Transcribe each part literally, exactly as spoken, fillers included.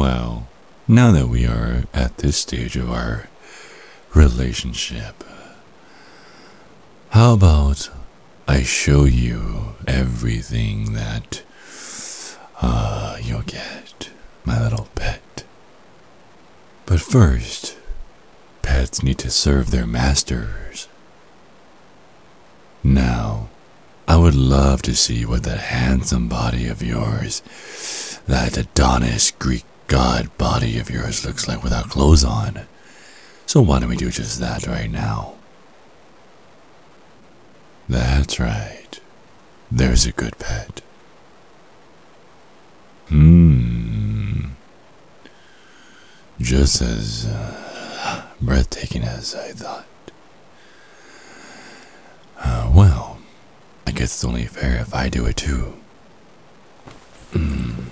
Well, now that we are at this stage of our relationship, how about I show you everything that uh, you'll get, my little pet. But first, pets need to serve their masters. Now, I would love to see what that handsome body of yours, that Adonis Greek god body of yours looks like without clothes on. So why don't we do just that right now? That's right. There's a good pet. Hmm. Just as uh, breathtaking as I thought. Uh, well, I guess it's only fair if I do it too. Mm.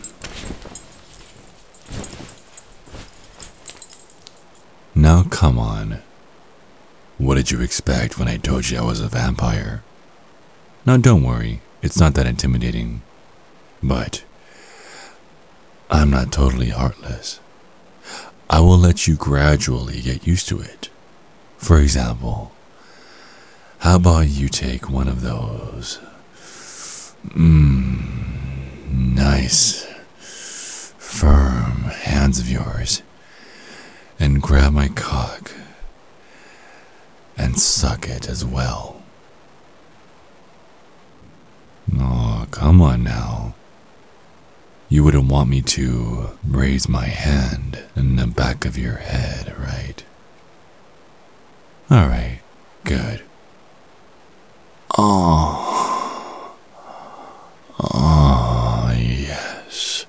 Now come on. What did you expect when I told you I was a vampire? Now don't worry, it's not that intimidating. But I'm not totally heartless. I will let you gradually get used to it. For example, how about you take one of those mmm, nice, firm hands of yours and grab my cock and suck it as well. Oh, come on now. You wouldn't want me to raise my hand in the back of your head, right? Alright, good. Oh, oh, yes.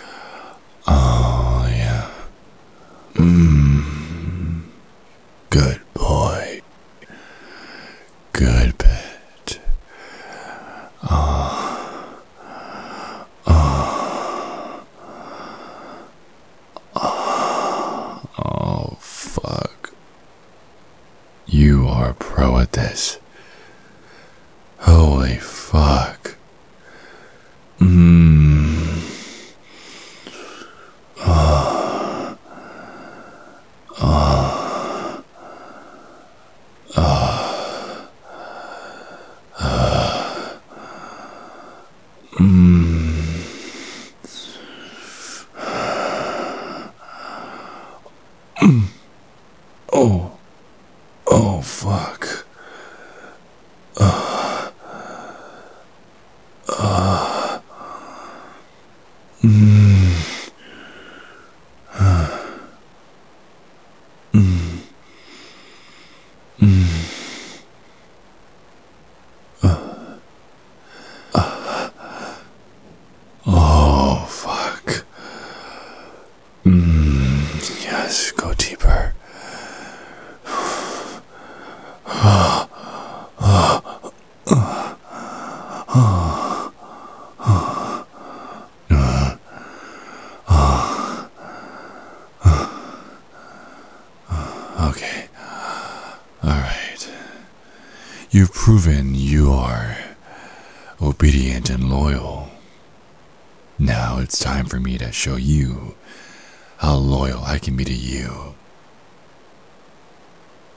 Oh, yeah. Mmm. Good boy. Good pet. Oh, oh, oh, oh, fuck. You are a pro at this. Holy fuck. Mmm. Oh. Oh. Oh. Uh. Mmm. Oh. Oh, fuck. Uh. Uh. Mmm. Uh. Mmm. Mmm. Uh. Uh. Oh, fuck. Mmm. Yes, go deeper. Oh. Oh. Oh. Oh. Oh. Uh. Oh. Uh. Okay. Alright. You've proven you are obedient and loyal. Now it's time for me to show you how loyal I can be to you.